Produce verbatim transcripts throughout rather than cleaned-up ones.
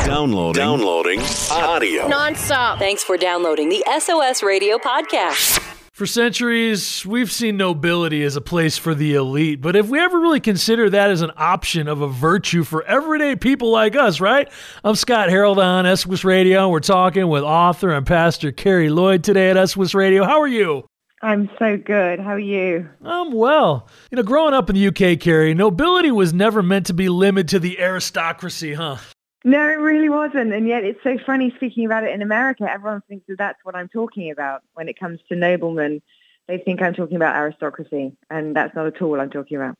Downloading. Downloading. Audio. Non-stop. Thanks for downloading the S O S Radio podcast. For centuries, we've seen nobility as a place for the elite, but have we ever really considered that as an option of a virtue for everyday people like us, right? I'm Scott Harold on S W S Radio. We're talking with author and pastor Carrie Lloyd today at S W S Radio. How are you? I'm so good. How are you? I'm well. You know, growing up in the U K, Carrie, nobility was never meant to be limited to the aristocracy, huh? No, it really wasn't. And yet it's so funny speaking about it in America. Everyone thinks that that's what I'm talking about when it comes to noblemen. They think I'm talking about aristocracy, and that's not at all what I'm talking about.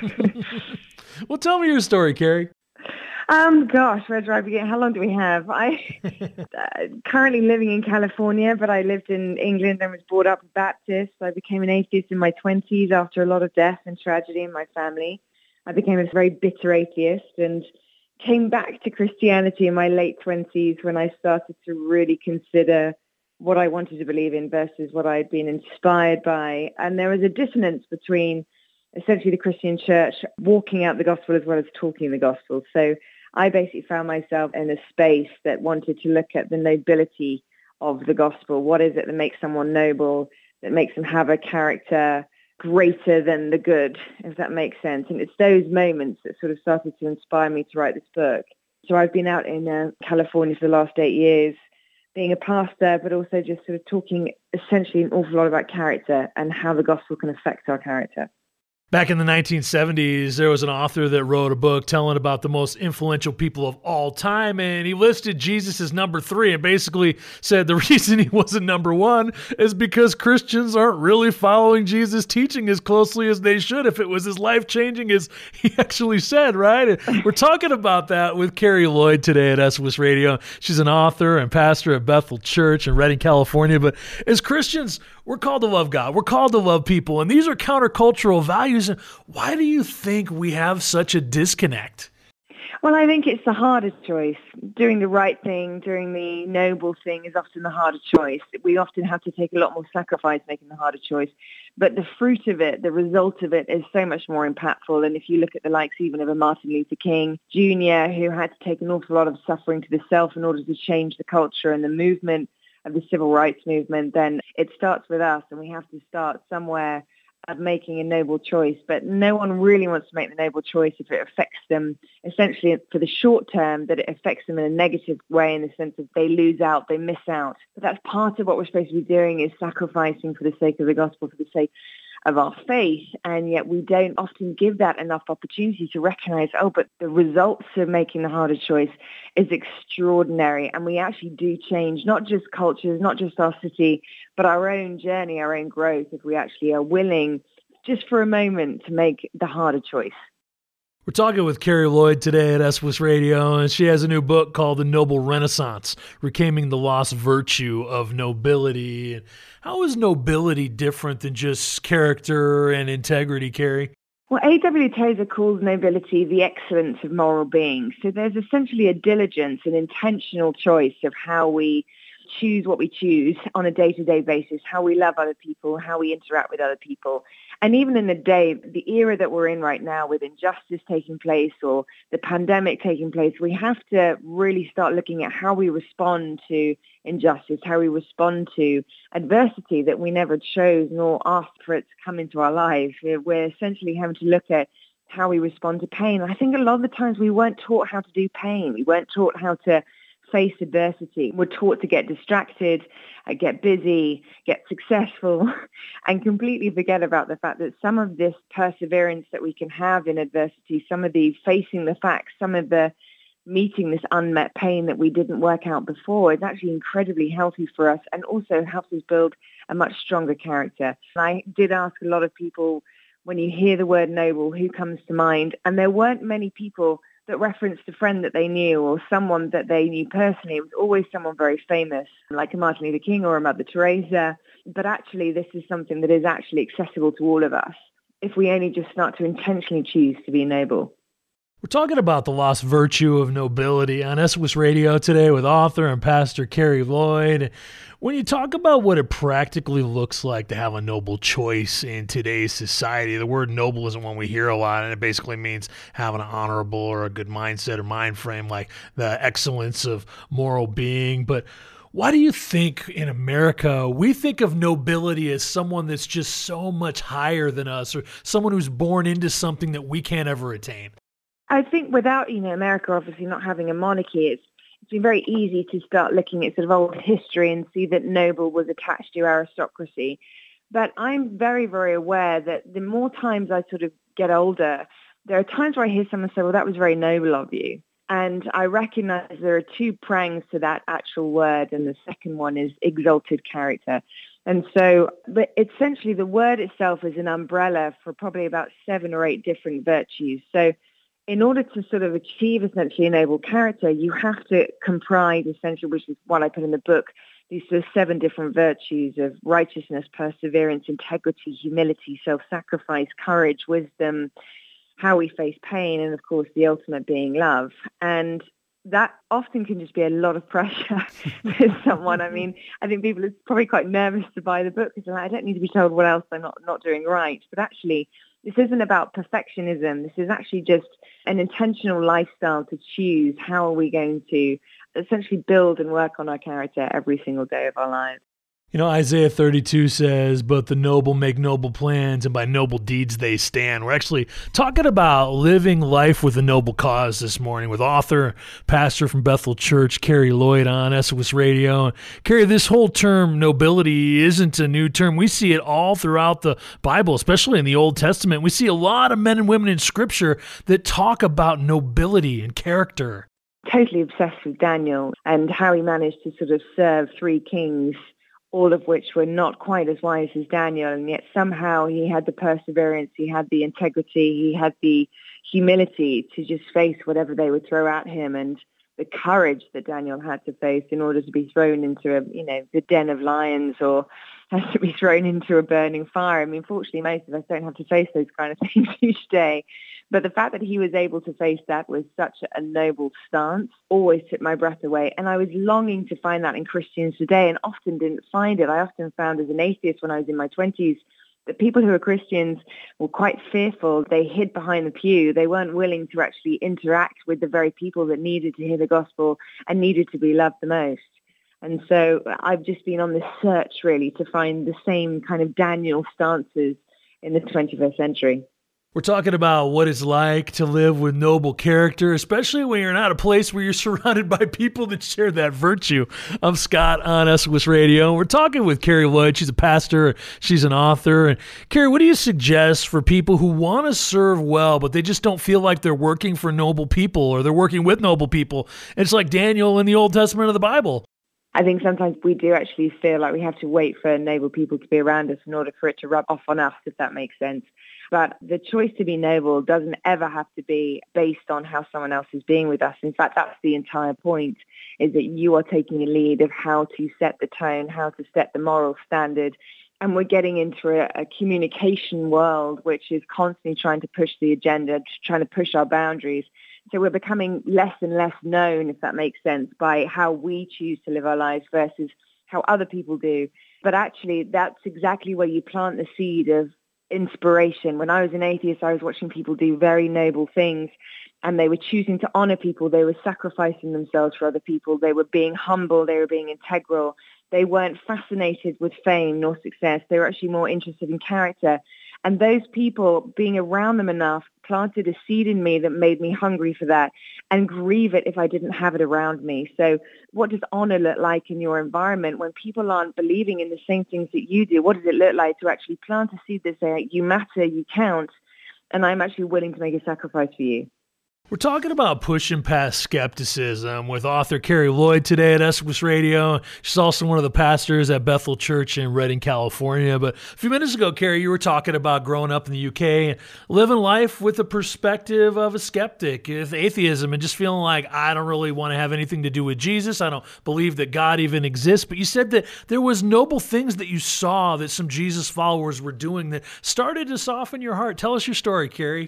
Well, tell me your story, Carrie. Um, gosh, where do I begin? How long do we have? I uh, currently living in California, but I lived in England and was brought up a Baptist. I became an atheist in my twenties after a lot of death and tragedy in my family. I became a very bitter atheist and came back to Christianity in my late twenties when I started to really consider what I wanted to believe in versus what I had been inspired by. And there was a dissonance between essentially the Christian church walking out the gospel as well as talking the gospel. So I basically found myself in a space that wanted to look at the nobility of the gospel. What is it that makes someone noble, that makes them have a character greater than the good, if that makes sense? And it's those moments that sort of started to inspire me to write this book. So I've been out in uh, California for the last eight years, being a pastor, but also just sort of talking essentially an awful lot about character and how the gospel can affect our character. Back in the nineteen seventies, there was an author that wrote a book telling about the most influential people of all time, and he listed Jesus as number three and basically said the reason he wasn't number one is because Christians aren't really following Jesus' teaching as closely as they should if it was as life-changing as he actually said, right? And we're talking about that with Carrie Lloyd today at S W S Radio. She's an author and pastor at Bethel Church in Redding, California, but as Christians, we're called to love God. We're called to love people, and these are countercultural values. Why do you think we have such a disconnect? Well, I think it's the hardest choice. Doing the right thing, doing the noble thing is often the harder choice. We often have to take a lot more sacrifice making the harder choice. But the fruit of it, the result of it is so much more impactful. And if you look at the likes even of a Martin Luther King Junior, who had to take an awful lot of suffering to the self in order to change the culture and the movement of the civil rights movement, then it starts with us, and we have to start somewhere of making a noble choice. But no one really wants to make the noble choice if it affects them essentially for the short term, that it affects them in a negative way in the sense that they lose out, they miss out. But that's part of what we're supposed to be doing, is sacrificing for the sake of the gospel, for the sake of our faith. And yet we don't often give that enough opportunity to recognize, oh, but the results of making the harder choice is extraordinary. And we actually do change, not just cultures, not just our city, but our own journey, our own growth, if we actually are willing just for a moment to make the harder choice. We're talking with Carrie Lloyd today at S W S Radio, and she has a new book called The Noble Renaissance, Reclaiming the Lost Virtue of Nobility. How is nobility different than just character and integrity, Carrie? Well, A W Tozer calls nobility the excellence of moral being. So there's essentially a diligence, an intentional choice of how we choose what we choose on a day-to-day basis, how we love other people, how we interact with other people. And even in the day, the era that we're in right now with injustice taking place or the pandemic taking place, we have to really start looking at how we respond to injustice, how we respond to adversity that we never chose nor asked for it to come into our lives. We're, we're essentially having to look at how we respond to pain. I think a lot of the times we weren't taught how to do pain. We weren't taught how to face adversity. We're taught to get distracted, uh, get busy, get successful, and completely forget about the fact that some of this perseverance that we can have in adversity, some of the facing the facts, some of the meeting this unmet pain that we didn't work out before is actually incredibly healthy for us and also helps us build a much stronger character. And I did ask a lot of people, when you hear the word noble, who comes to mind? And there weren't many people that referenced a friend that they knew or someone that they knew personally. It was always someone very famous, like a Martin Luther King or a Mother Teresa. But actually, this is something that is actually accessible to all of us if we only just start to intentionally choose to be noble. We're talking about the lost virtue of nobility on S O S Radio today with author and pastor Carey Lloyd. When you talk about what it practically looks like to have a noble choice in today's society, the word noble isn't one we hear a lot, and it basically means having an honorable or a good mindset or mind frame, like the excellence of moral being. But why do you think in America we think of nobility as someone that's just so much higher than us, or someone who's born into something that we can't ever attain? I think without, you know, America obviously not having a monarchy, it's, it's been very easy to start looking at sort of old history and see that noble was attached to aristocracy. But I'm very, very aware that the more times I sort of get older, there are times where I hear someone say, well, that was very noble of you. And I recognize there are two prongs to that actual word, and the second one is exalted character. And so, but essentially the word itself is an umbrella for probably about seven or eight different virtues. So in order to sort of achieve essentially a noble character, you have to comprise essentially, which is what I put in the book, these sort of seven different virtues of righteousness, perseverance, integrity, humility, self-sacrifice, courage, wisdom, how we face pain, and of course the ultimate being love. And that often can just be a lot of pressure to someone. I mean, I think people are probably quite nervous to buy the book because they're like, I don't need to be told what else I'm not, not doing right. But actually, this isn't about perfectionism. This is actually just an intentional lifestyle to choose how are we going to essentially build and work on our character every single day of our lives. You know, Isaiah thirty-two says, but the noble make noble plans, and by noble deeds they stand. We're actually talking about living life with a noble cause this morning with author, pastor from Bethel Church, Carey Lloyd on S O S Radio. Carey, this whole term nobility isn't a new term. We see it all throughout the Bible, especially in the Old Testament. We see a lot of men and women in Scripture that talk about nobility and character. Totally obsessed with Daniel and how he managed to sort of serve three kings, all of which were not quite as wise as Daniel, and yet somehow he had the perseverance, he had the integrity, he had the humility to just face whatever they would throw at him, and the courage that Daniel had to face in order to be thrown into a, you know, the den of lions, or has to be thrown into a burning fire. I mean, fortunately, most of us don't have to face those kind of things each day. But the fact that he was able to face that with such a noble stance always took my breath away. And I was longing to find that in Christians today and often didn't find it. I often found as an atheist when I was in my twenties that people who were Christians were quite fearful. They hid behind the pew. They weren't willing to actually interact with the very people that needed to hear the gospel and needed to be loved the most. And so I've just been on this search really to find the same kind of Daniel stances in the twenty-first century. We're talking about what it's like to live with noble character, especially when you're not a place where you're surrounded by people that share that virtue. I'm Scott on S O S Radio. We're talking with Carey Lloyd. She's a pastor. She's an author. And Carey, what do you suggest for people who want to serve well, but they just don't feel like they're working for noble people or they're working with noble people? It's like Daniel in the Old Testament of the Bible. I think sometimes we do actually feel like we have to wait for noble people to be around us in order for it to rub off on us, if that makes sense. But the choice to be noble doesn't ever have to be based on how someone else is being with us. In fact, that's the entire point, is that you are taking a lead of how to set the tone, how to set the moral standard. And we're getting into a, a communication world which is constantly trying to push the agenda, trying to push our boundaries. So we're becoming less and less known, if that makes sense, by how we choose to live our lives versus how other people do. But actually, that's exactly where you plant the seed of inspiration. When I was an atheist, I was watching people do very noble things, and they were choosing to honor people. They were sacrificing themselves for other people. They were being humble. They were being integral. They weren't fascinated with fame nor success. They were actually more interested in character. And those people, being around them enough, planted a seed in me that made me hungry for that and grieve it if I didn't have it around me. So what does honor look like in your environment when people aren't believing in the same things that you do? What does it look like to actually plant a seed that say, you matter, you count, and I'm actually willing to make a sacrifice for you? We're talking about pushing past skepticism with author Carey Lloyd today at S O S Radio. She's also one of the pastors at Bethel Church in Redding, California. But a few minutes ago, Carey, you were talking about growing up in the U K and living life with the perspective of a skeptic, with atheism, and just feeling like, I don't really want to have anything to do with Jesus. I don't believe that God even exists. But you said that there was noble things that you saw that some Jesus followers were doing that started to soften your heart. Tell us your story, Carey.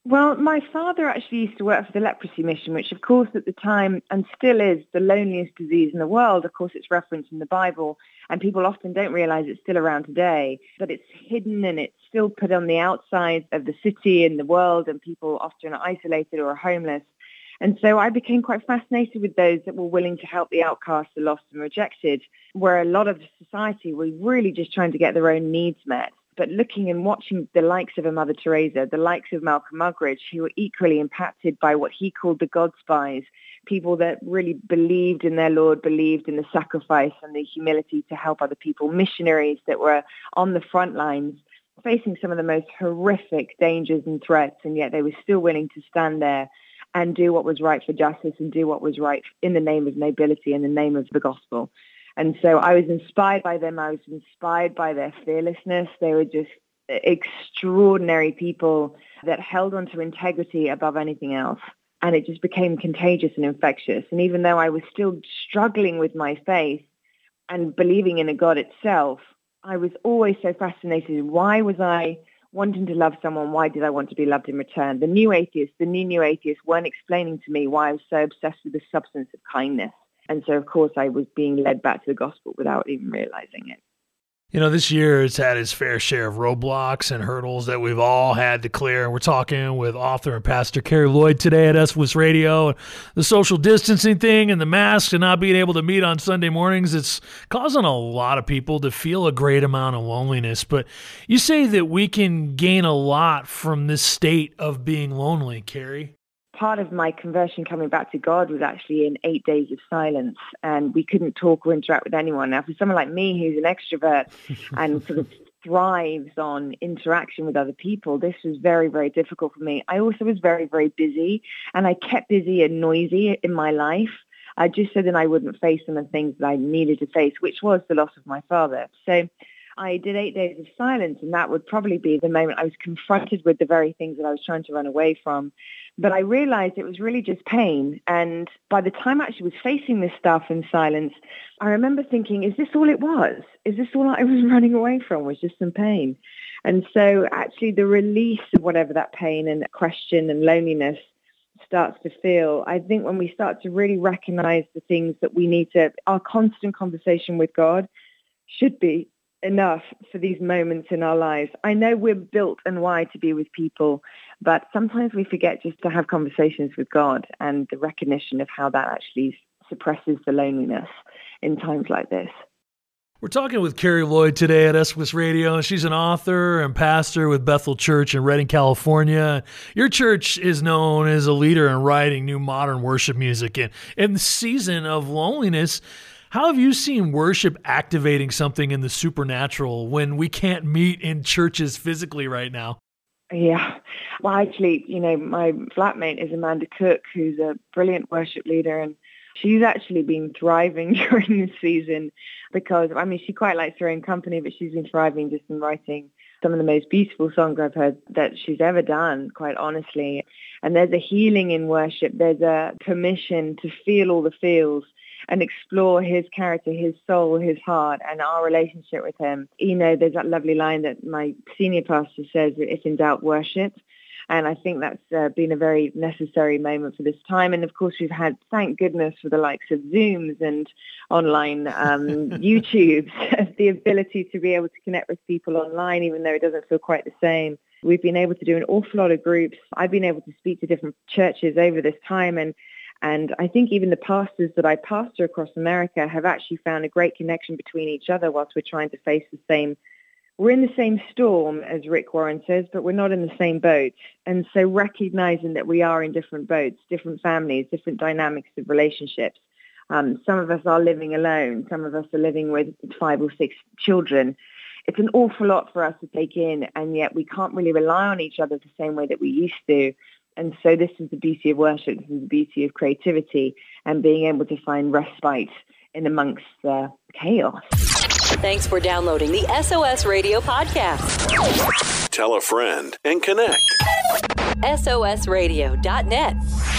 Well, my father actually used to work for the leprosy mission, which of course at the time and still is the loneliest disease in the world. Of course, it's referenced in the Bible and people often don't realize it's still around today, but it's hidden and it's still put on the outside of the city and the world, and people often are isolated or are homeless. And so I became quite fascinated with those that were willing to help the outcast, the lost and rejected, where a lot of society were really just trying to get their own needs met. But looking and watching the likes of a Mother Teresa, the likes of Malcolm Muggeridge, who were equally impacted by what he called the God spies, people that really believed in their Lord, believed in the sacrifice and the humility to help other people, missionaries that were on the front lines, facing some of the most horrific dangers and threats, and yet they were still willing to stand there and do what was right for justice and do what was right in the name of nobility, in the name of the gospel. And so I was inspired by them. I was inspired by their fearlessness. They were just extraordinary people that held on to integrity above anything else. And it just became contagious and infectious. And even though I was still struggling with my faith and believing in a God itself, I was always so fascinated. Why was I wanting to love someone? Why did I want to be loved in return? The new atheists, the new new atheists weren't explaining to me why I was so obsessed with the substance of kindness. And so, of course, I was being led back to the gospel without even realizing it. You know, this year it's had its fair share of roadblocks and hurdles that we've all had to clear. And we're talking with author and pastor Carrie Lloyd today at S W S Radio. The social distancing thing and the masks and not being able to meet on Sunday mornings, it's causing a lot of people to feel a great amount of loneliness. But you say that we can gain a lot from this state of being lonely, Carrie. Part of my conversion coming back to God was actually in eight days of silence, and we couldn't talk or interact with anyone. Now, for someone like me who's an extrovert and sort of thrives on interaction with other people, this was very, very difficult for me. I also was very, very busy, and I kept busy and noisy in my life, uh, just so that I wouldn't face some of the things that I needed to face, which was the loss of my father. So I did eight days of silence, and that would probably be the moment I was confronted with the very things that I was trying to run away from. But I realized it was really just pain. And by the time I actually was facing this stuff in silence, I remember thinking, is this all it was? Is this all I was running away from, was just some pain? And so actually the release of whatever that pain and question and loneliness starts to feel, I think when we start to really recognize the things that we need to, our constant conversation with God should be enough for these moments in our lives. I know we're built and wired to be with people, but sometimes we forget just to have conversations with God, and the recognition of how that actually suppresses the loneliness in times like this. We're talking with Carrie Lloyd today at S W S Radio. She's an author and pastor with Bethel Church in Redding, California. Your church is known as a leader in writing new modern worship music. And in the season of loneliness, how have you seen worship activating something in the supernatural when we can't meet in churches physically right now? Yeah. Well, actually, you know, my flatmate is Amanda Cook, who's a brilliant worship leader, and she's actually been thriving during this season because, I mean, she quite likes her own company, but she's been thriving just in writing some of the most beautiful songs I've heard that she's ever done, quite honestly. And there's a healing in worship. There's a permission to feel all the feels and explore his character, his soul, his heart, and our relationship with him. You know, there's that lovely line that my senior pastor says, if in doubt, worship. And I think that's uh, been a very necessary moment for this time. And of course, we've had, thank goodness, for the likes of Zooms and online um, YouTubes, the ability to be able to connect with people online, even though it doesn't feel quite the same. We've been able to do an awful lot of groups. I've been able to speak to different churches over this time, and And I think even the pastors that I pastor across America have actually found a great connection between each other whilst we're trying to face the same. We're in the same storm, as Rick Warren says, but we're not in the same boat. And so recognizing that we are in different boats, different families, different dynamics of relationships. Um, some of us are living alone. Some of us are living with five or six children. It's an awful lot for us to take in, and yet we can't really rely on each other the same way that we used to. And so this is the beauty of worship, this is the beauty of creativity and being able to find respite in amongst the chaos. Thanks for downloading the S O S Radio podcast. Tell a friend and connect. S O S radio dot net.